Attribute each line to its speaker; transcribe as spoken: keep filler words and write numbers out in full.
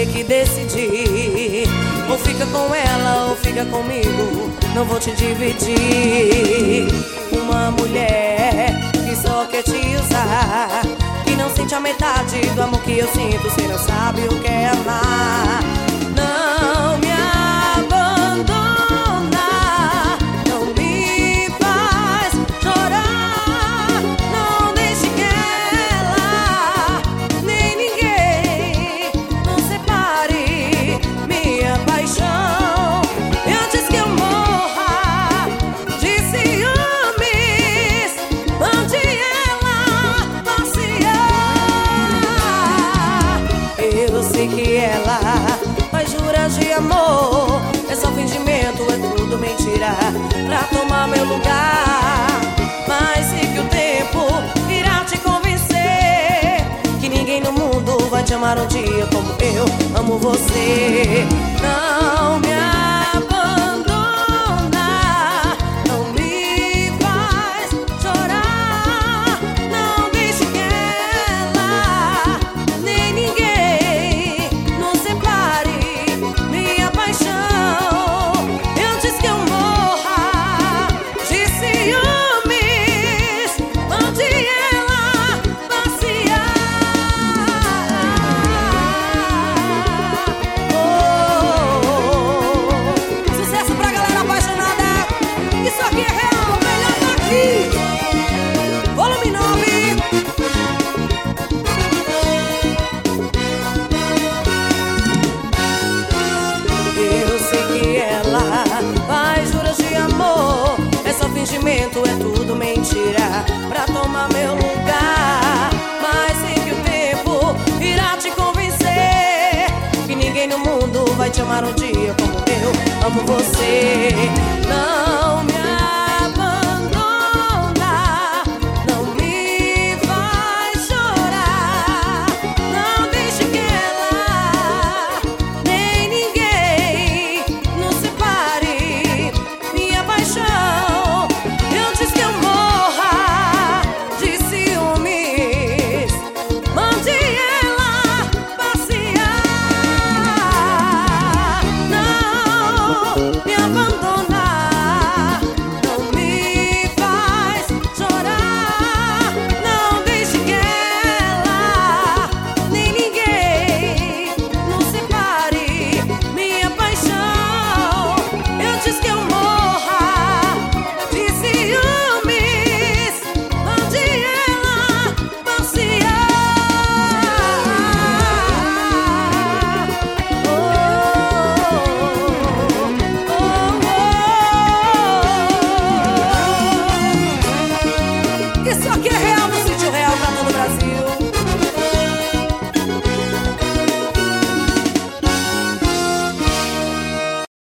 Speaker 1: ter que decidir. Ou fica com ela ou fica comigo, não vou te dividir. Uma mulher que só quer te usar, que não sente a metade do amor que eu sinto. Você não sabe o que é amar. Não me abandona, não me faz chorar. Não deixe que ela, nem ninguém, nos separe minha paixão. Antes que eu morra de ciúmes, onde ela passear. Eu sei que ela faz juras de amor, é só fingimento, é tudo mentira, pra tomar meu lugar. Mas sei que o tempo irá te convencer que ninguém no mundo vai te amar um dia como eu amo você. Não me abandona, não me faz chorar. Não deixe que ela, nem ninguém, nos separe minha paixão. Antes que eu morra de ciúmes, onde ela passear. Oh, sucesso pra galera apaixonada. Isso aqui é real, o melhor tá aqui. Volume nove. Eu sei que ela faz juras de amor, é só fingimento, é tudo mentira, pra tomar meu lugar. Mas sei que o tempo irá te convencer que ninguém no mundo vai te amar um dia como eu amo você. Não me abandona, não me faz chorar. Não deixe que ela, nem ninguém, nos separe minha paixão. Antes que eu morra de ciúmes, mande ela passear. Não me